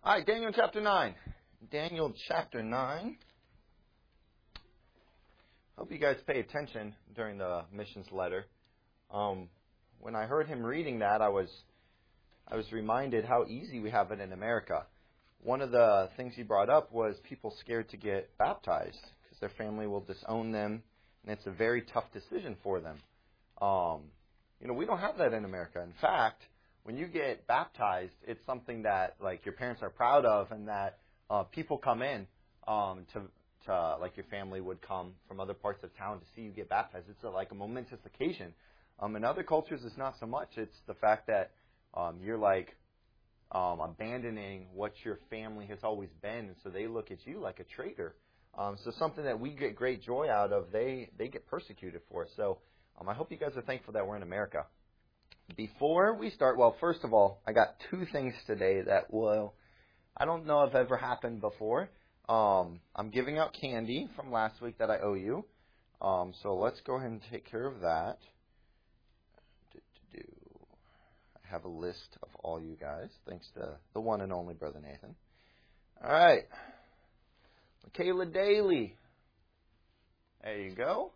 All right, Daniel chapter 9. Daniel chapter 9. Hope you guys pay attention during the missions letter. When I heard him reading that, I was reminded how easy we have it in America. One of the things he brought up was people scared to get baptized because their family will disown them, and it's a very tough decision for them. We don't have that in America. In fact, when you get baptized, it's something that like your parents are proud of, and that people come in to like your family would come from other parts of town to see you get baptized. It's like a momentous occasion. In other cultures, it's not so much. It's the fact that you're like abandoning what your family has always been, and so they look at you like a traitor. So something that we get great joy out of, they get persecuted for. So I hope you guys are thankful that we're in America. Before we start, well, first of all, I got two things today that I don't know if ever happened before. I'm giving out candy from last week that I owe you. So let's go ahead and take care of that. I have a list of all you guys, thanks to the one and only Brother Nathan. All right. Michaela Daly. There you go.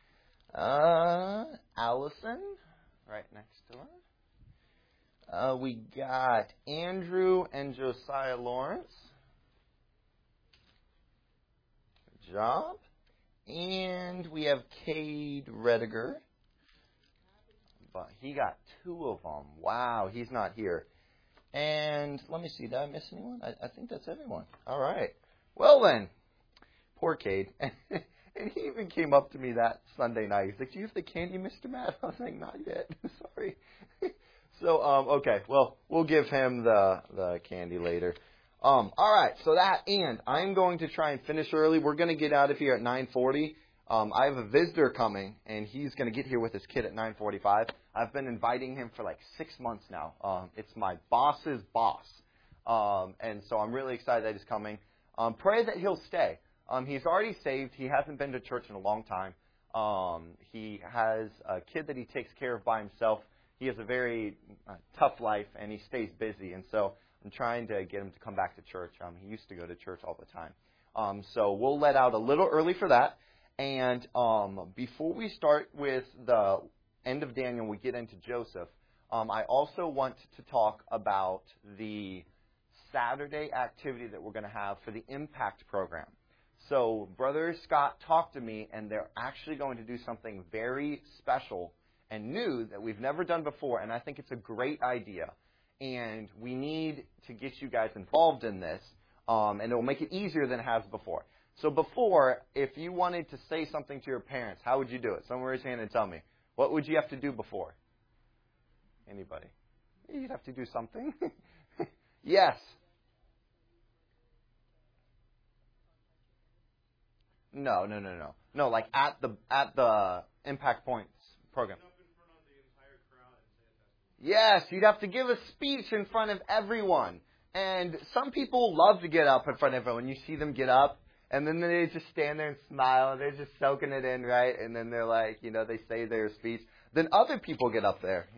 Allison, right next to her. We got Andrew and Josiah Lawrence. Good job. And we have Cade Rediger. But he got two of them. Wow, he's not here. And let me see, did I miss anyone? I think that's everyone. All right. Well then, poor Cade. And he even came up to me that Sunday night. He's like, "Do you have the candy, Mr. Matt?" I was like, "Not yet. Sorry." So, okay. Well, we'll give him the candy later. All right. So that, and I'm going to try and finish early. We're going to get out of here at 9:40. I have a visitor coming, and he's going to get here with his kid at 9:45. I've been inviting him for like 6 months now. It's my boss's boss. And so I'm really excited that he's coming. Pray that he'll stay. He's already saved. He hasn't been to church in a long time. He has a kid that he takes care of by himself. He has a very tough life, and he stays busy. And so I'm trying to get him to come back to church. He used to go to church all the time. So we'll let out a little early for that. And before we start with the end of Daniel, we get into Joseph, I also want to talk about the Saturday activity that we're going to have for the Impact program. So Brother Scott talked to me, and they're actually going to do something very special and new that we've never done before, and I think it's a great idea. And we need to get you guys involved in this, and it will make it easier than it has before. So before, if you wanted to say something to your parents, how would you do it? Someone raise your hand and tell me. What would you have to do before? Anybody? You'd have to do something. Yes. No. No, like at the Impact Points program. Yes, you'd have to give a speech in front of everyone. And some people love to get up in front of everyone. You see them get up, and then they just stand there and smile, and they're just soaking it in, right? And then they're like, they say their speech. Then other people get up there,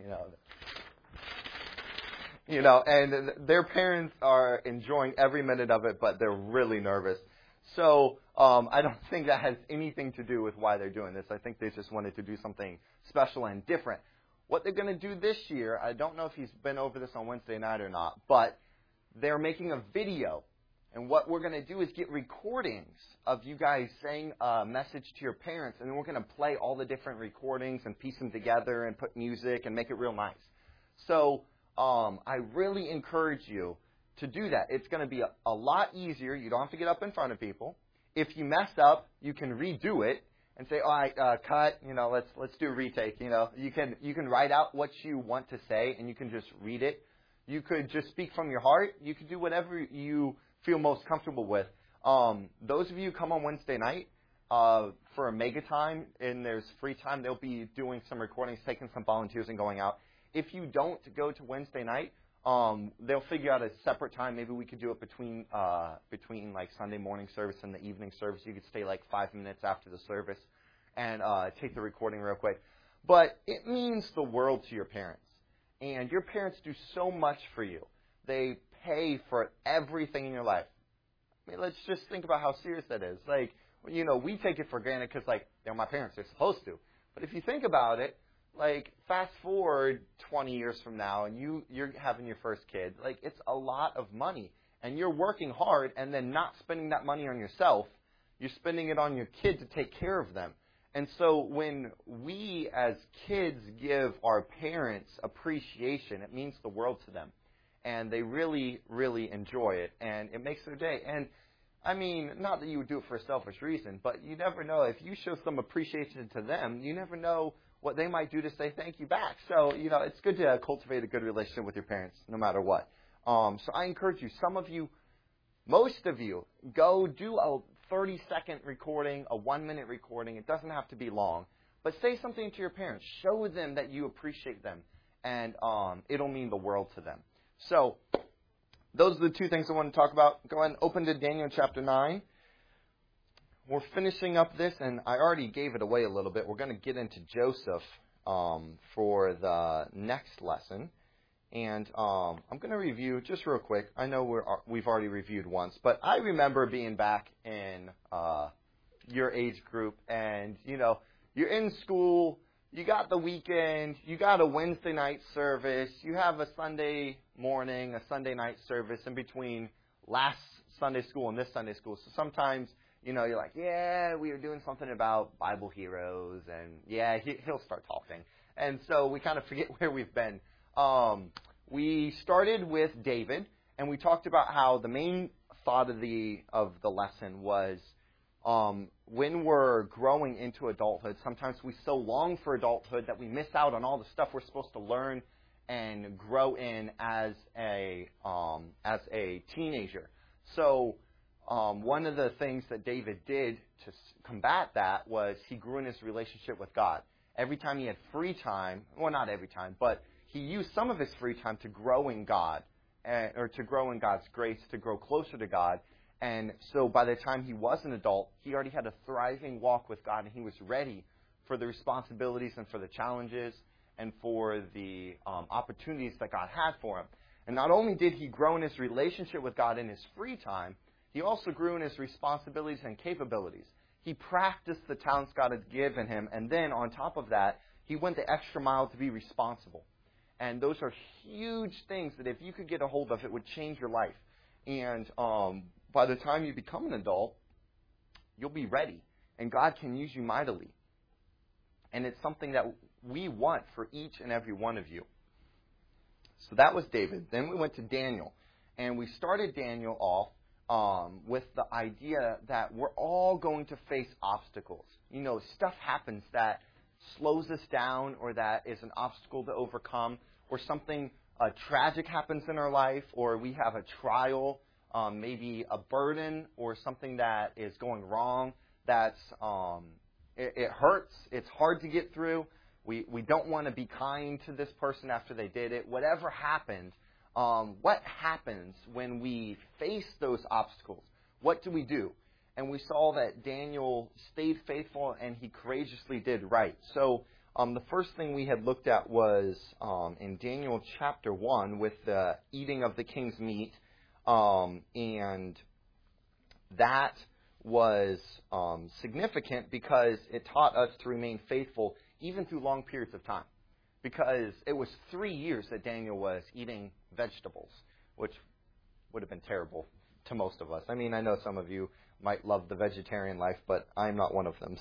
and their parents are enjoying every minute of it, but they're really nervous. So I don't think that has anything to do with why they're doing this. I think they just wanted to do something special and different. What they're going to do this year, I don't know if he's been over this on Wednesday night or not, but they're making a video. And what we're going to do is get recordings of you guys saying a message to your parents, and then we're going to play all the different recordings and piece them together and put music and make it real nice. So I really encourage you to do that. It's going to be a lot easier. You don't have to get up in front of people. If you mess up, you can redo it and say, "All right, cut. Let's do a retake." You can write out what you want to say, and you can just read it. You could just speak from your heart. You could do whatever you feel most comfortable with. Those of you who come on Wednesday night for a mega time, and there's free time, they'll be doing some recordings, taking some volunteers, and going out. If you don't go to Wednesday night, they'll figure out a separate time. Maybe we could do it between like Sunday morning service and the evening service. You could stay like 5 minutes after the service and take the recording real quick. But it means the world to your parents. And your parents do so much for you. They pay for everything in your life. I mean, let's just think about how serious that is. Like, we take it for granted because, like, they're my parents. They're supposed to. But if you think about it, like, fast forward 20 years from now and you're having your first kid, like, it's a lot of money. And you're working hard and then not spending that money on yourself. You're spending it on your kid to take care of them. And so when we as kids give our parents appreciation, it means the world to them. And they really, really enjoy it. And it makes their day. And, I mean, not that you would do it for a selfish reason, but you never know. If you show some appreciation to them, you never know what they might do to say thank you back. So, it's good to cultivate a good relationship with your parents no matter what. So I encourage you, most of you, go do a 30-second recording, a 1-minute recording. It doesn't have to be long. But say something to your parents. Show them that you appreciate them. And it'll mean the world to them. So those are the two things I want to talk about. Go ahead and open to Daniel chapter 9. We're finishing up this, and I already gave it away a little bit. We're going to get into Joseph for the next lesson. And I'm going to review just real quick. I know we've already reviewed once, but I remember being back in your age group, and you're in school, you got the weekend, you got a Wednesday night service, you have a Sunday morning, a Sunday night service in between last Sunday school and this Sunday school. So sometimes you're like, yeah, we were doing something about Bible heroes, and yeah, he'll start talking, and so we kind of forget where we've been. We started with David, and we talked about how the main thought of the lesson was when we're growing into adulthood, sometimes we so long for adulthood that we miss out on all the stuff we're supposed to learn and grow in as a teenager. So one of the things that David did to combat that was he grew in his relationship with God. Every time he had free time, well, not every time, but he used some of his free time to grow in God, or to grow in God's grace, to grow closer to God. And so by the time he was an adult, he already had a thriving walk with God, and he was ready for the responsibilities and for the challenges and for the opportunities that God had for him. And not only did he grow in his relationship with God in his free time, he also grew in his responsibilities and capabilities. He practiced the talents God had given him, and then on top of that, he went the extra mile to be responsible. And those are huge things that if you could get a hold of, it would change your life. And by the time you become an adult, you'll be ready. And God can use you mightily. And it's something that we want for each and every one of you. So that was David. Then we went to Daniel. And we started Daniel off with the idea that we're all going to face obstacles. Stuff happens that slows us down, or that is an obstacle to overcome, or something tragic happens in our life, or we have a trial, maybe a burden, or something that is going wrong. It hurts. It's hard to get through. We don't want to be kind to this person after they did it. Whatever happened, what happens when we face those obstacles? What do we do? And we saw that Daniel stayed faithful and he courageously did right. So the first thing we had looked at was in Daniel chapter 1 with the eating of the king's meat. And that was significant because it taught us to remain faithful even through long periods of time. Because it was 3 years that Daniel was eating vegetables, which would have been terrible to most of us. I mean, I know some of you might love the vegetarian life, but I'm not one of them.